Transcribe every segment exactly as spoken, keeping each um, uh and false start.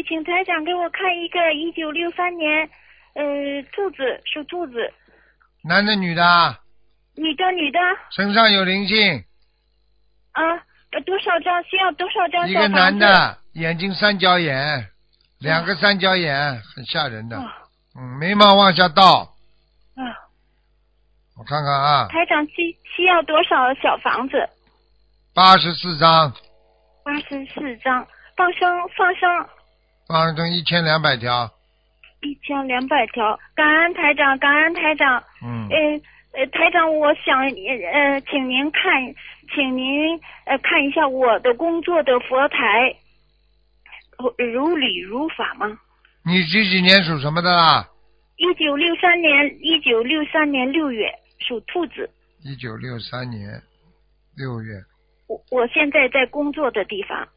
请台长给我看一个一九六三年，呃，兔子，属兔子。 男的女的？ 女的，女的。 身上有灵性。 啊，多少张？需要多少张？ 一个男的，眼睛三角眼，两个三角眼，很吓人的。 哦、 嗯，眉毛往下倒。 啊。 我看看啊。 台长需需要多少小房子？ 八十四张。 八十四张，放生放生。 放生一千两百条。 一千两百条，感恩台长，感恩台长。 嗯。 呃呃，台长，我想呃，请您看，请您呃看一下我的工作的佛台，如理如法吗？ 你几几年属什么的啦？ 一九六三年，一九六三年六月属兔子。 一九六三年六月。 我我现在在工作的地方。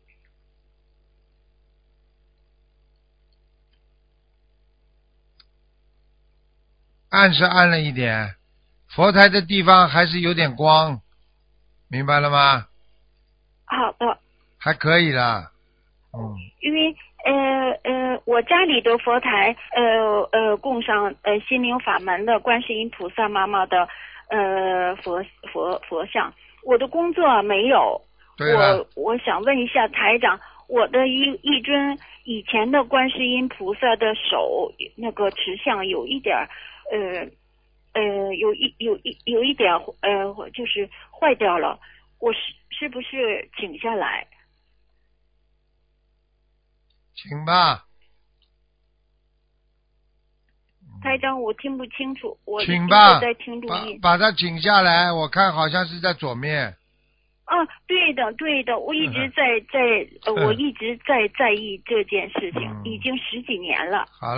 暗是暗了一点，佛台的地方还是有点光，明白了吗？ 好的。 还可以啦。嗯。 因为呃呃，我家里的佛台呃呃供上呃心灵法门的观世音菩萨妈妈的呃佛佛佛像，我的工作没有。 对了。 我我想问一下台长，我的一一尊以前的观世音菩萨的手那个持像有一点呃呃有一有一有一点呃就是坏掉了，我是是不是请下来？ 请吧。 台长，我听不清楚，我请吧， 在听录音。 把把它请下来，我看好像是在左面。 啊，对的，对的，我一直在在，呃，我一直在在意这件事情，已经十几年了。 好了。